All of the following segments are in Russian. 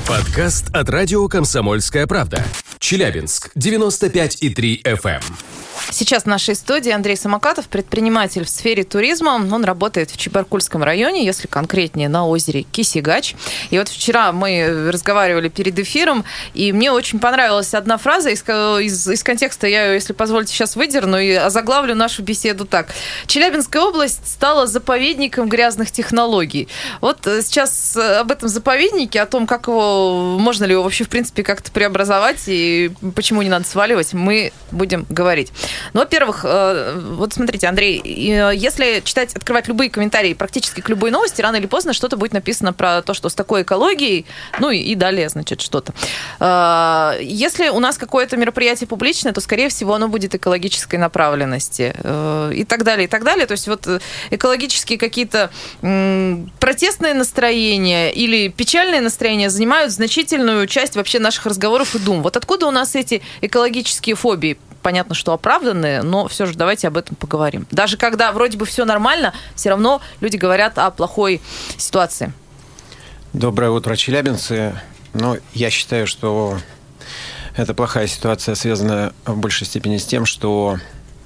Подкаст от радио «Комсомольская правда». Челябинск, 95,3 FM. Сейчас в нашей студии Андрей Самокатов, предприниматель в сфере туризма. Он работает в Чебаркульском районе, если конкретнее, на озере Кисигач. И вот вчера мы разговаривали перед эфиром, и мне очень понравилась одна фраза из контекста. Я ее, если позволите, сейчас выдерну и озаглавлю нашу беседу так. Челябинская область стала заповедником грязных технологий. Вот сейчас об этом заповеднике, о том, как его, можно ли его вообще, в принципе, как-то преобразовать и почему не надо сваливать, мы будем говорить. Ну, во-первых, вот смотрите, Андрей, если открывать любые комментарии практически к любой новости, рано или поздно что-то будет написано про то, что с такой экологией, ну и далее, значит, что-то. Если у нас какое-то мероприятие публичное, то, скорее всего, оно будет экологической направленности и так далее, и так далее. То есть вот экологические какие-то протестные настроения или печальные настроения занимают значительную часть вообще наших разговоров и дум. Вот откуда у нас эти экологические фобии? Понятно, что оправданные, но все же давайте об этом поговорим. Даже когда вроде бы все нормально, все равно люди говорят о плохой ситуации. Доброе утро, челябинцы. Я считаю, что эта плохая ситуация связана в большей степени с тем, что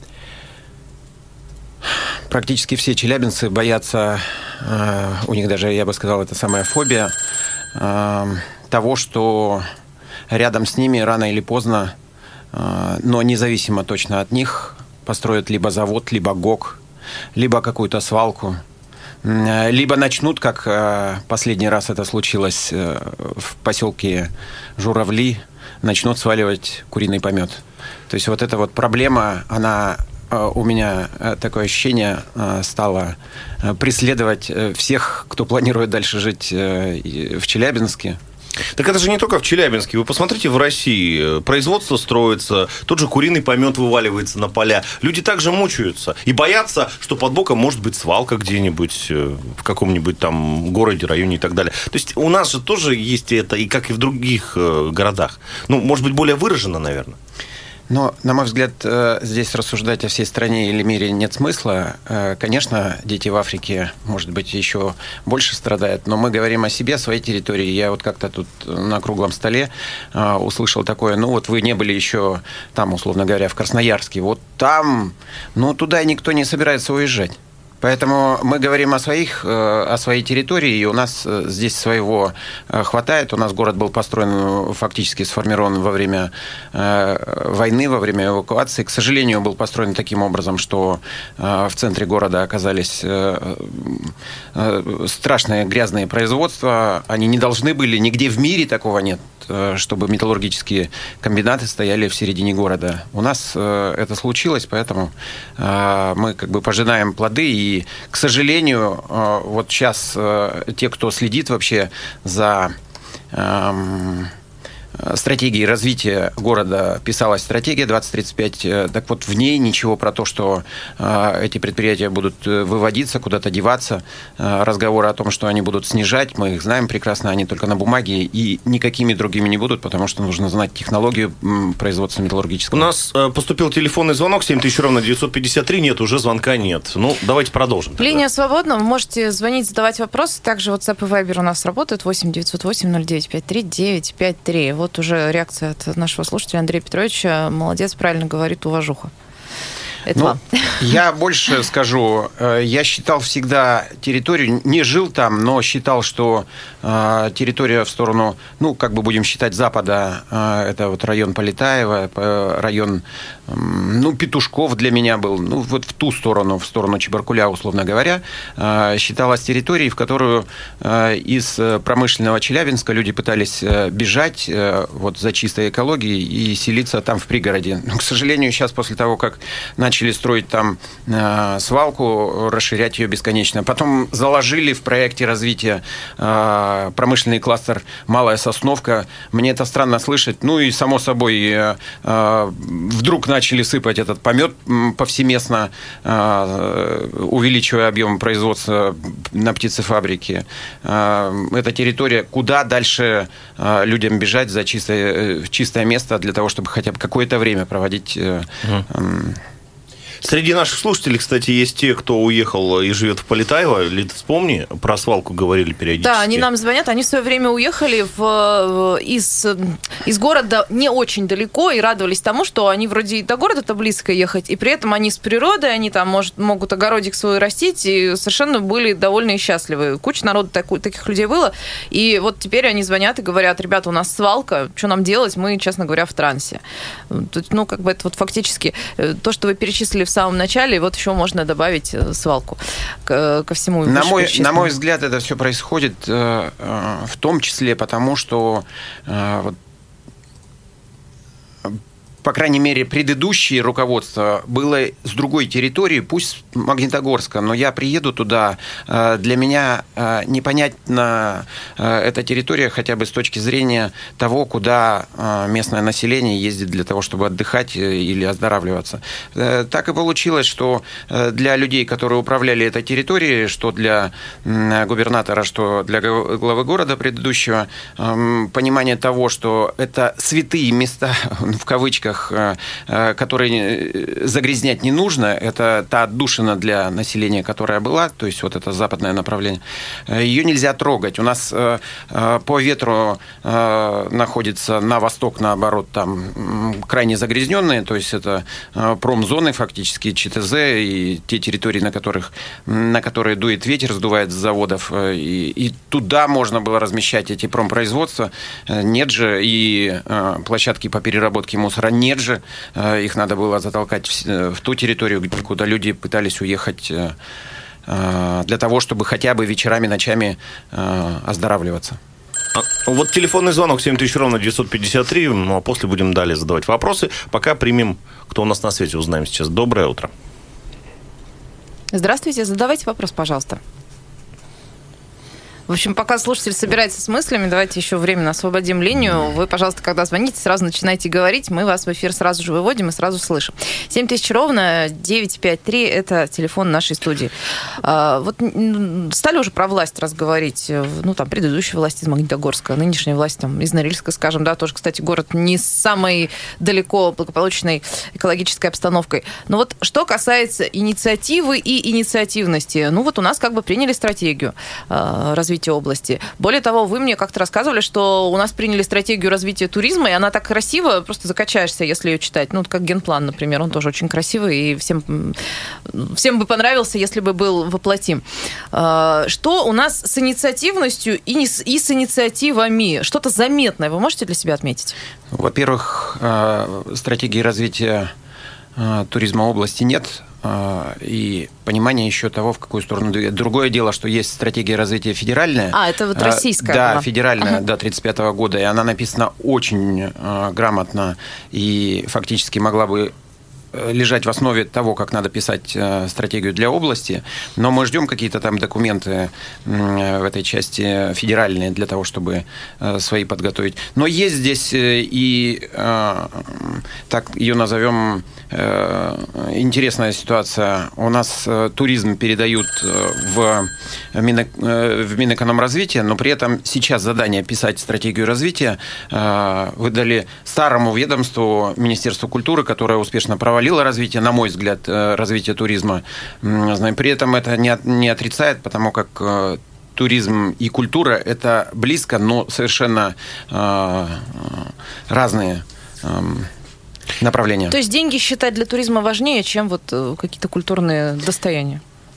практически все челябинцы боятся, у них даже, я бы сказал, это самая фобия, того, что рядом с ними рано или поздно, но независимо точно от них, построят либо завод, либо ГОК, либо какую-то свалку, либо начнут, как последний раз это случилось в поселке Журавли, начнут сваливать куриный помет. То есть вот эта вот проблема, она у меня, такое ощущение, стала преследовать всех, кто планирует дальше жить в Челябинске. Так это же не только в Челябинске. Вы посмотрите в России. Производство строится, тот же куриный помет вываливается на поля. Люди также мучаются и боятся, что под боком может быть свалка где-нибудь в каком-нибудь там городе, районе и так далее. То есть у нас же тоже есть это, и как и в других городах. Может быть, более выражено, наверное. Но, на мой взгляд, здесь рассуждать о всей стране или мире нет смысла. Конечно, дети в Африке, может быть, еще больше страдают, но мы говорим о себе, о своей территории. Я вот как-то тут на круглом столе услышал такое, вы не были еще там, условно говоря, в Красноярске. Вот там, туда никто не собирается уезжать. Поэтому мы говорим о своей территории, и у нас здесь своего хватает. У нас город был построен, фактически сформирован во время войны, во время эвакуации. К сожалению, был построен таким образом, что в центре города оказались страшные грязные производства. Они не должны были, нигде в мире такого нет, чтобы металлургические комбинаты стояли в середине города. У нас это случилось, поэтому мы пожинаем плоды. И, к сожалению, вот сейчас те, кто следит вообще за стратегией развития города, писалась стратегия 2035. Так вот, в ней ничего про то, что эти предприятия будут выводиться, куда-то деваться. Разговоры о том, что они будут снижать, мы их знаем прекрасно, они только на бумаге и никакими другими не будут, потому что нужно знать технологию производства металлургического. У нас поступил телефонный звонок 7000-953. Нет, уже звонка нет. Давайте продолжим. Линия свободна, вы можете звонить, задавать вопросы. Также WhatsApp и Viber у нас работают. 8-908-0953-953. Вот уже реакция от нашего слушателя Андрея Петровича. Молодец, правильно говорит, уважуха. Это вам. Я больше скажу. Я считал всегда территорию, не жил там, но считал, что территория в сторону, будем считать, запада, это вот район Полетаева, район, Петушков для меня был, вот в ту сторону, в сторону Чебаркуля, условно говоря, считалась территорией, в которую из промышленного Челябинска люди пытались бежать вот за чистой экологией и селиться там в пригороде. Но, к сожалению, сейчас после того, как начали строить там свалку, расширять ее бесконечно. Потом заложили в проекте развития промышленный кластер «Малая Сосновка». Мне это странно слышать. И, само собой, вдруг начали сыпать этот помет повсеместно, увеличивая объем производства на птицефабрике. Это территория, куда дальше людям бежать за чистое место для того, чтобы хотя бы какое-то время проводить. Среди наших слушателей, кстати, есть те, кто уехал и живет в Полетаево. Лида, вспомни, про свалку говорили периодически. Да, они нам звонят, они в свое время уехали из города не очень далеко и радовались тому, что они вроде и до города-то близко ехать, и при этом они с природой, они там могут огородик свой растить, и совершенно были довольны и счастливы. Куча народу таких людей было, и вот теперь они звонят и говорят: ребята, у нас свалка, что нам делать? Мы, честно говоря, в трансе. Ну, как бы это вот фактически то, что вы перечислили в самом начале, вот еще можно добавить свалку ко всему. На мой взгляд, это все происходит в том числе потому, что вот, по крайней мере, предыдущее руководство было с другой территории, пусть Магнитогорска, но я приеду туда, для меня непонятна эта территория хотя бы с точки зрения того, куда местное население ездит для того, чтобы отдыхать или оздоравливаться. Так и получилось, что для людей, которые управляли этой территорией, что для губернатора, что для главы города предыдущего, понимание того, что это святые места, в кавычках, которые загрязнять не нужно, это та отдушина для населения, которая была, то есть вот это западное направление, ее нельзя трогать. У нас по ветру находится на восток, наоборот, там крайне загрязненные, то есть это промзоны фактически, ЧТЗ и те территории, на которые дует ветер, сдувает с заводов, и туда можно было размещать эти промпроизводства. Нет же, и площадки по переработке мусора нет же, их надо было затолкать в ту территорию, куда люди пытались уехать для того, чтобы хотя бы вечерами, ночами оздоравливаться. Вот телефонный звонок 7000 ровно 953, ну а после будем далее задавать вопросы. Пока примем, кто у нас на свете, узнаем сейчас. Доброе утро. Здравствуйте, задавайте вопрос, пожалуйста. В общем, пока слушатель собирается с мыслями, давайте еще временно освободим линию. Вы, пожалуйста, когда звоните, сразу начинайте говорить. Мы вас в эфир сразу же выводим и сразу слышим. 7000 ровно 953 – это телефон нашей студии. Вот стали уже про власть разговаривать. Ну, там, предыдущая власть из Магнитогорска, нынешняя власть там, из Норильска, скажем, да, тоже, кстати, город не с самой далеко благополучной экологической обстановкой. Но вот что касается инициативы и инициативности, ну, вот у нас как бы приняли стратегию развития области. Более того, вы мне как-то рассказывали, что у нас приняли стратегию развития туризма, и она так красиво, просто закачаешься, если ее читать. Ну, как генплан, например, он тоже очень красивый, и всем бы понравился, если бы был воплотим. Что у нас с инициативностью и с инициативами? Что-то заметное вы можете для себя отметить? Во-первых, стратегии развития туризма области нет, и понимание еще того, в какую сторону двигаться. Другое дело, что есть стратегия развития федеральная. Это вот российская Да, была. федеральная, до 1935 года, и она написана очень грамотно, и фактически могла бы лежать в основе того, как надо писать стратегию для области, но мы ждем какие-то там документы в этой части федеральные для того, чтобы свои подготовить. Но есть здесь и, так ее назовем, интересная ситуация. У нас туризм передают в Минэкономразвитие, но при этом сейчас задание писать стратегию развития выдали старому ведомству, Министерству культуры, которое успешно провалило развитие, на мой взгляд, развитие туризма. При этом это не отрицает, потому как туризм и культура – это близко, но совершенно разные направления. То есть деньги считать для туризма важнее, чем вот какие-то культурные достояния?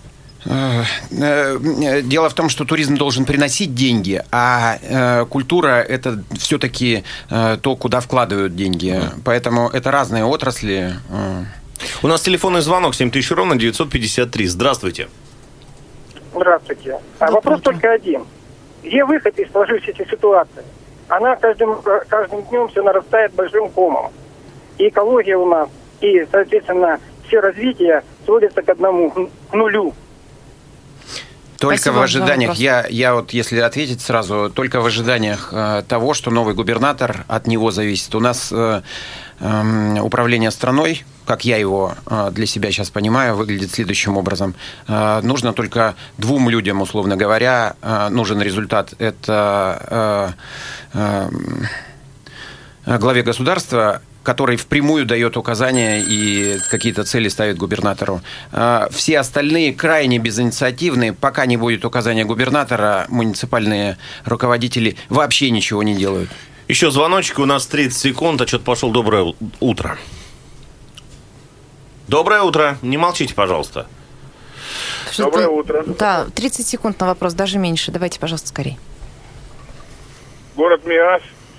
Дело в том, что туризм должен приносить деньги, а культура – это все-таки то, куда вкладывают деньги. Поэтому это разные отрасли. У нас телефонный звонок 7000 ровно 953. Здравствуйте. Здравствуйте. Вопрос только один. Где выход из сложившейся ситуации? Она каждым днем все нарастает большим комом. И экология у нас, и, соответственно, все развитие сводится к нулю. Только Спасибо в ожиданиях, я вот, если ответить сразу, только в ожиданиях того, что новый губернатор, от него зависит. У нас управление страной, как я его для себя сейчас понимаю, выглядит следующим образом. Нужно только двум людям, условно говоря, нужен результат. Это главе государства который впрямую дает указания и какие-то цели ставит губернатору. Все остальные крайне безинициативные. Пока не будет указания губернатора, муниципальные руководители вообще ничего не делают. Еще звоночек, у нас 30 секунд, отчет пошел. Доброе утро. Доброе утро. Не молчите, пожалуйста. Доброе утро. Да, 30 секунд на вопрос, даже меньше. Давайте, пожалуйста, скорее. Город Миас.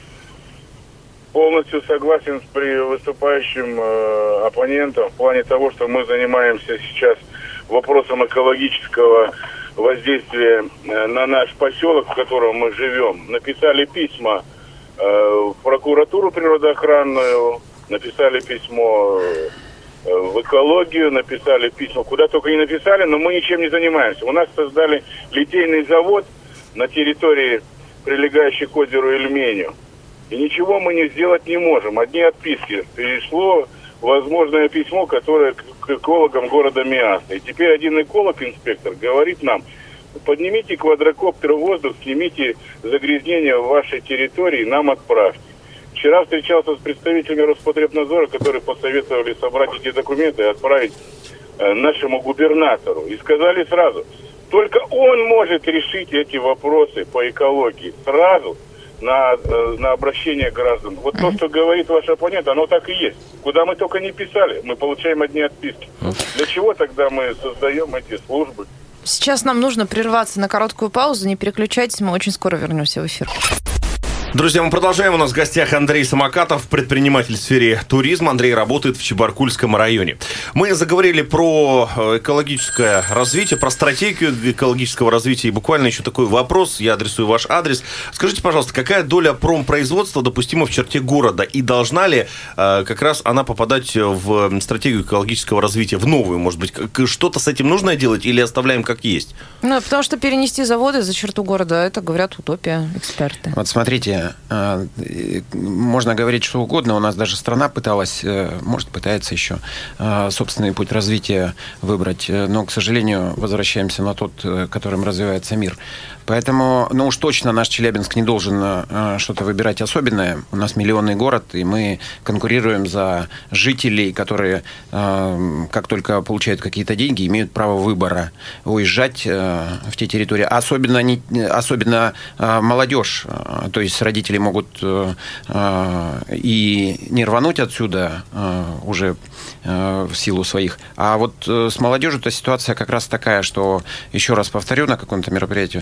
Полностью согласен с выступающим оппонентом в плане того, что мы занимаемся сейчас вопросом экологического воздействия на наш поселок, в котором мы живем. Написали письма в прокуратуру природоохранную, написали письмо в экологию, написали письма, куда только не написали, но мы ничем не занимаемся. У нас создали литейный завод на территории, прилегающей к озеру Ильменю. И ничего мы не сделать не можем. Одни отписки. Пришло возможное письмо, которое к экологам города Миаса. И теперь один эколог-инспектор говорит нам: поднимите квадрокоптер в воздух, снимите загрязнение в вашей территории, нам отправьте. Вчера встречался с представителями Роспотребнадзора, которые посоветовали собрать эти документы и отправить нашему губернатору. И сказали сразу, только он может решить эти вопросы по экологии. Сразу на обращение граждан. Вот то, что говорит ваш оппонент, оно так и есть. Куда мы только не писали, мы получаем одни отписки. Для чего тогда мы создаем эти службы? Сейчас нам нужно прерваться на короткую паузу. Не переключайтесь, мы очень скоро вернемся в эфир. Друзья, мы продолжаем. У нас в гостях Андрей Самокатов, предприниматель в сфере туризма. Андрей работает в Чебаркульском районе. Мы заговорили про экологическое развитие, про стратегию экологического развития. И буквально еще такой вопрос, я адресую ваш адрес. Скажите, пожалуйста, какая доля промпроизводства допустима в черте города? И должна ли как раз она попадать в стратегию экологического развития, в новую, может быть? Что-то с этим нужно делать или оставляем как есть? Ну, потому что перенести заводы за черту города, это, говорят, утопия, эксперты. Вот смотрите, можно говорить что угодно. У нас даже страна пыталась, может, пытается еще собственный путь развития выбрать. Но, к сожалению, возвращаемся на тот, которым развивается мир. Поэтому, ну уж точно наш Челябинск не должен что-то выбирать особенное. У нас миллионный город, и мы конкурируем за жителей, которые, как только получают какие-то деньги, имеют право выбора уезжать в те территории. Особенно молодежь. То есть родители могут и не рвануть отсюда уже в силу своих. А вот с молодежью-то ситуация как раз такая, что, еще раз повторю, на каком-то мероприятии,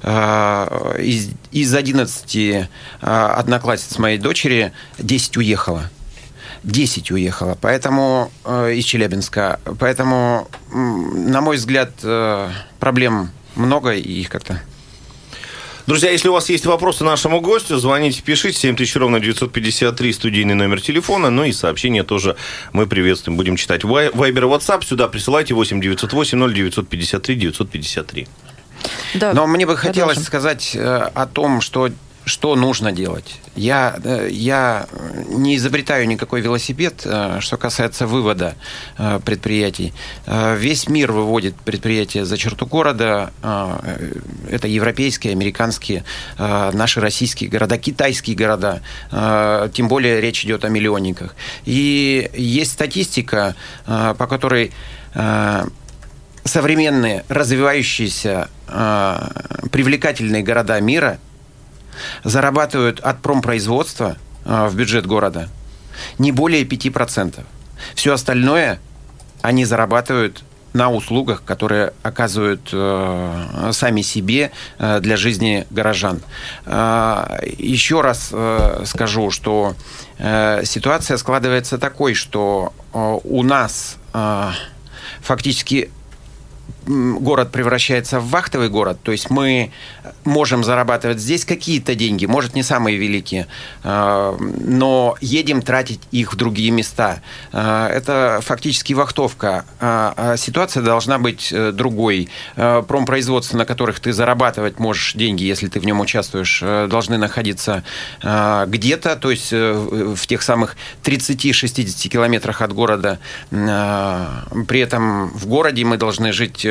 из 11 одноклассниц моей дочери 10 уехало. 10 уехало, поэтому из Челябинска. Поэтому, на мой взгляд, проблем много, и их как-то... Друзья, если у вас есть вопросы нашему гостю, звоните, пишите. 7000-953, студийный номер телефона. Ну и сообщения тоже мы приветствуем. Будем читать. Вайбер и WhatsApp сюда присылайте 8-908-0953-953. Да, но мне бы хотелось сказать о том, что нужно делать. Я не изобретаю никакой велосипед, что касается вывода предприятий. Весь мир выводит предприятия за черту города. Это европейские, американские, наши российские города, китайские города. Тем более речь идет о миллионниках. И есть статистика, по которой современные, развивающиеся, привлекательные города мира зарабатывают от промпроизводства в бюджет города не более 5%. Все остальное они зарабатывают на услугах, которые оказывают сами себе для жизни горожан. Еще раз скажу, что ситуация складывается такой, что у нас фактически город превращается в вахтовый город, то есть мы можем зарабатывать здесь какие-то деньги, может, не самые великие, но едем тратить их в другие места. Это фактически вахтовка. Ситуация должна быть другой. Промпроизводства, на которых ты зарабатывать можешь деньги, если ты в нем участвуешь, должны находиться где-то, то есть в тех самых 30-60 километрах от города. При этом в городе мы должны жить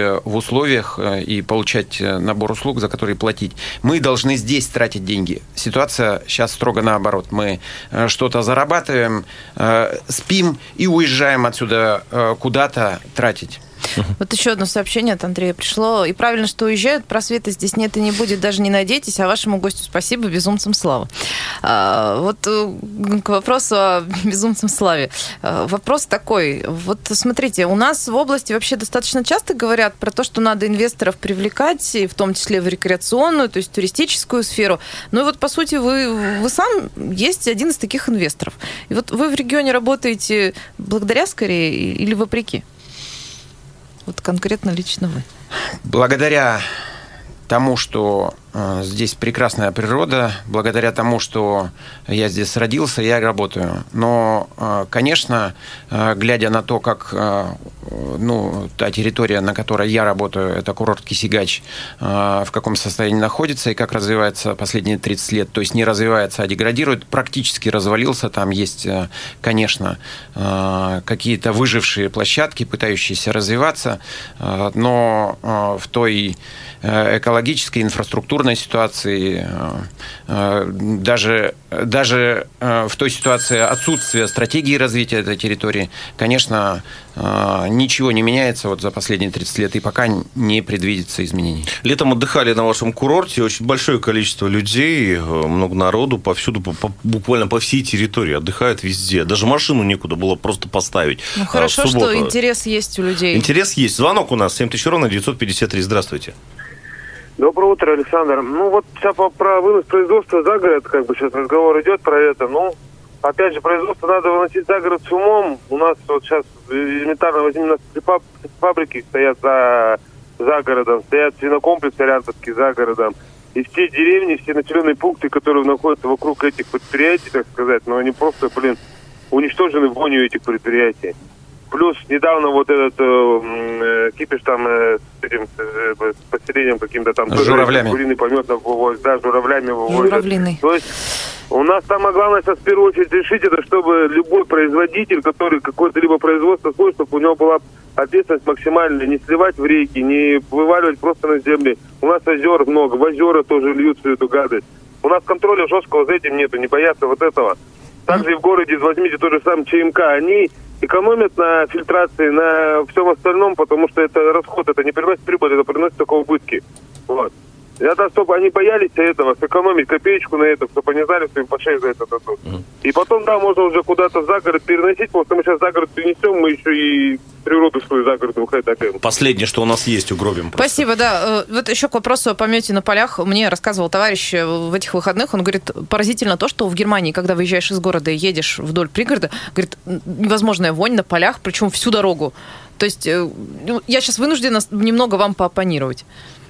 в условиях и получать набор услуг, за которые платить. Мы должны здесь тратить деньги. Ситуация сейчас строго наоборот. Мы что-то зарабатываем, спим и уезжаем отсюда куда-то тратить. Вот еще одно сообщение от Андрея пришло. И правильно, что уезжают, просвета здесь нет и не будет, даже не надейтесь, а вашему гостю спасибо, безумцам слава. Вот к вопросу о безумцам славе. Вопрос такой. Вот смотрите, у нас в области вообще достаточно часто говорят про то, что надо инвесторов привлекать, в том числе в рекреационную, то есть туристическую сферу. Ну и вот, по сути, вы сам есть один из таких инвесторов. И вот вы в регионе работаете благодаря скорее или вопреки? Вот конкретно лично вы. Благодаря тому, что здесь прекрасная природа, благодаря тому, что я здесь родился, я работаю. Но, конечно, глядя на то, как та территория, на которой я работаю, это курорт Кисигач, в каком состоянии находится и как развивается последние 30 лет, то есть не развивается, а деградирует, практически развалился. Там есть, конечно, какие-то выжившие площадки, пытающиеся развиваться, но в той экологической, инфраструктурной ситуации, даже в той ситуации отсутствия стратегии развития этой территории, конечно, ничего не меняется вот за последние 30 лет, и пока не предвидится изменений. Летом отдыхали на вашем курорте очень большое количество людей, много народу, повсюду, буквально по всей территории, отдыхают везде. Даже машину некуда было просто поставить. Ну, хорошо, что интерес есть у людей. Интерес есть. Звонок у нас 7000 ровно 953. Здравствуйте. Доброе утро, Александр. Ну вот сейчас про вынос производства за город, как бы сейчас разговор идет про это. Ну, опять же, производство надо выносить за город с умом. У нас вот сейчас элементарно возьмем, у нас фабрики стоят за городом, стоят свинокомплексы рядовские за городом. И все деревни, все населенные пункты, которые находятся вокруг этих предприятий, так сказать, но они просто, уничтожены вонью этих предприятий. Плюс недавно вот этот кипиш там с поселением каким-то там... С журавлями. Куриный помет вывозят, да, журавлями вывозят. Журавлиный. То есть у нас самое главное сейчас в первую очередь решить это, чтобы любой производитель, который какое-то либо производство свой, чтобы у него была ответственность максимальная, не сливать в реки, не вываливать просто на земли. У нас озер много, в озера тоже льют всю эту гадость. У нас контроля жесткого за этим нету, не боятся вот этого. Также и в городе, возьмите тот же самый ЧМК, они экономят на фильтрации, на всем остальном, потому что это расход, это не приносит прибыль, это приносит только убытки. Вот. Это чтобы они боялись этого, сэкономить копеечку на это, чтобы они знали, что им по шее за это дадут. И потом, да, можно уже куда-то за город переносить, потому что мы сейчас за город перенесем, мы еще и природу свою за город выходим. Последнее, что у нас есть, угробим. Просто. Спасибо, да. Вот еще к вопросу о помете на полях. Мне рассказывал товарищ в этих выходных, он говорит, поразительно то, что в Германии, когда выезжаешь из города и едешь вдоль пригорода, говорит, невозможная вонь на полях, причем всю дорогу. То есть я сейчас вынуждена немного вам пооппонировать.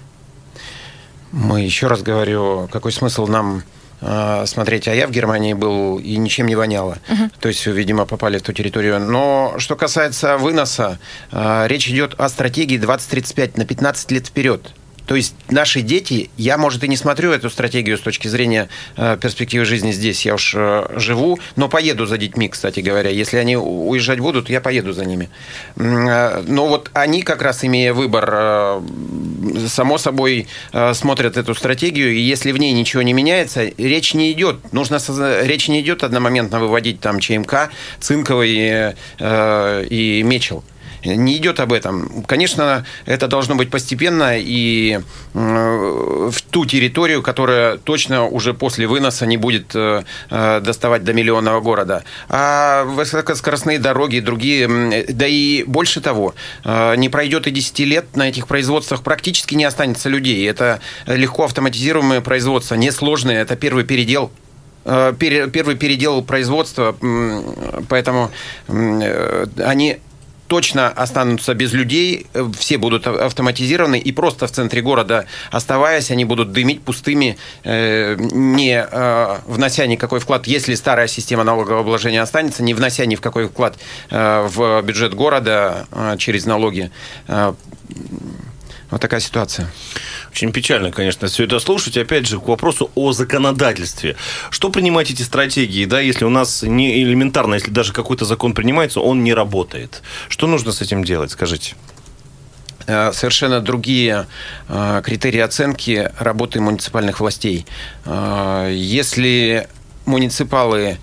Мы еще раз говорю, какой смысл нам смотреть, а я в Германии был и ничем не воняло. То есть, видимо, попали в ту территорию. Но что касается выноса, речь идет о стратегии 2035 на 15 лет вперед. То есть наши дети, я, может, и не смотрю эту стратегию с точки зрения перспективы жизни здесь, я уж живу, но поеду за детьми, кстати говоря. Если они уезжать будут, я поеду за ними. Но вот они, как раз имея выбор, само собой смотрят эту стратегию, и если в ней ничего не меняется, речь не идет. Речь не идет одномоментно выводить там ЧМК, Цинковый и Мечел. Не идет об этом. Конечно, это должно быть постепенно и в ту территорию, которая точно уже после выноса не будет доставать до миллионного города. А высокоскоростные дороги, другие, да и больше того, не пройдет и 10 лет, на этих производствах практически не останется людей. Это легко автоматизируемые производства, несложные, это первый передел производства, поэтому они точно останутся без людей, все будут автоматизированы, и просто в центре города оставаясь, они будут дымить пустыми, не внося никакой вклад, если старая система налогового обложения останется, не внося ни в какой вклад в бюджет города через налоги. Вот такая ситуация. Очень печально, конечно, все это слушать. Опять же, к вопросу о законодательстве. Что принимать эти стратегии, да, если у нас не элементарно, если даже какой-то закон принимается, он не работает? Что нужно с этим делать, скажите? совершенно другие критерии оценки работы муниципальных властей. Если муниципалы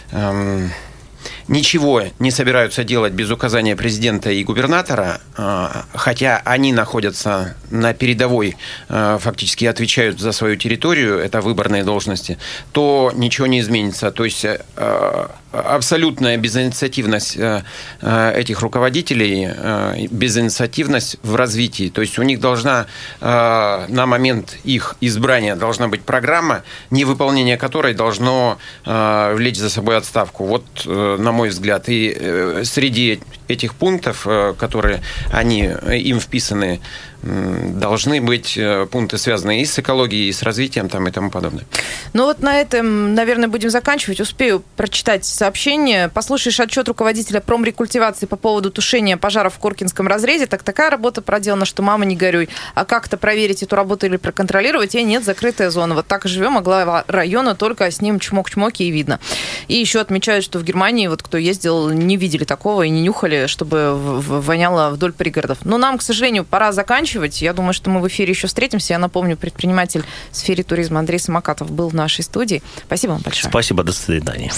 ничего не собираются делать без указания президента и губернатора, хотя они находятся на передовой, фактически отвечают за свою территорию, это выборные должности, то ничего не изменится. То есть абсолютная безинициативность этих руководителей, безинициативность в развитии. То есть у них должна на момент их избрания должна быть программа, невыполнение которой должно влечь за собой отставку. Вот, на мой взгляд, и среди этих пунктов, которые им вписаны, должны быть пункты, связанные и с экологией, и с развитием там, и тому подобное. Ну вот на этом, наверное, будем заканчивать. Успею прочитать сообщение. Послушаешь отчет руководителя промрекультивации по поводу тушения пожаров в Коркинском разрезе. Так такая работа проделана, что мама не горюй. А как-то проверить эту работу или проконтролировать? И нет, закрытая зона. Вот так и живем, а глава района только с ним чмок-чмоки и видно. И еще отмечают, что в Германии, вот кто ездил, не видели такого и не нюхали, чтобы воняло вдоль пригородов. Но нам, к сожалению, пора заканчивать. Я думаю, что мы в эфире еще встретимся. Я напомню, предприниматель в сфере туризма Андрей Самокатов был в нашей студии. Спасибо вам большое. Спасибо, до свидания.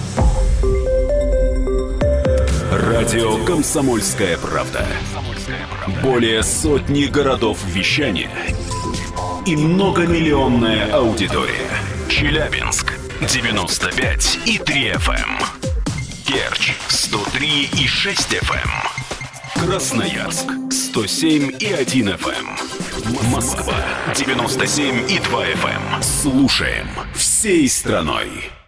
Радио «Комсомольская правда». Более сотни городов вещания и многомиллионная аудитория. Челябинск 95,3 FM. Керчь 103,6 FM. Красноярск 107,1 FM. Москва 97,2 FM. Слушаем всей страной.